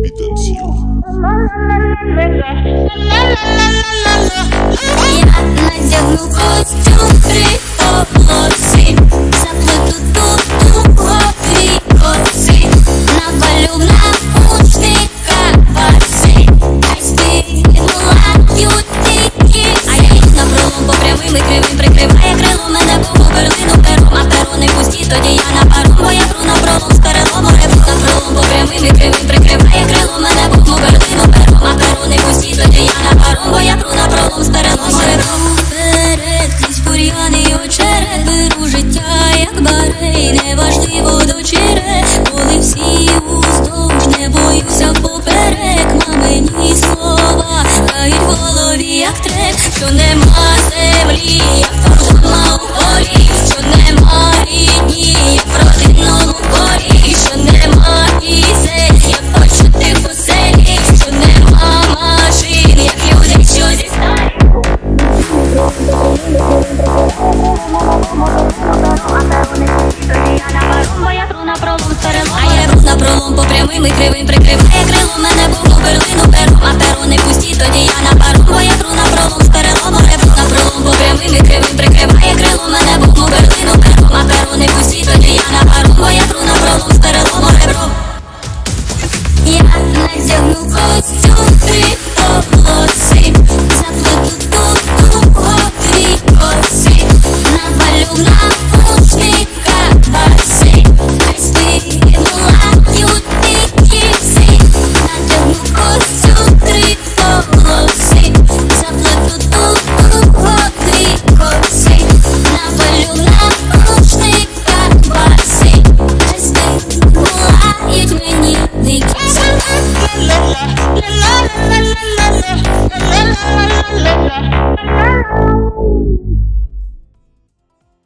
Бітенсів. Я надягну костюм криповоси, заплету тут голові коси, навалю навушника баси, хай співають тільки всі. Напролом по прямим і кривим прикриває крило мене по берлину пером, а перо не пусті, тоді я на паром, бо я пру напролом з перелом рибу. Напролом по прямим і кривим прикриває крило мене по берлину пером, а перо не пусті, тоді я на паром, бо я пру напролом з перелом рибу. Вперед крізь бур'яни й очерет, беру життя як барей, неважливо до черед, коли всі уздовж, не боюся поперек. Мамині слова грають в голові як трек, що нема землі, як вдома у полі, що нема рідні, як в родинному колі, що нема пісень, як почутих у селі, що нема машин, як люди, що зі сталі. А я рух напролом по прямим і кривим прикриває крило мене по берлину пером, а перо не пусті, тоді я на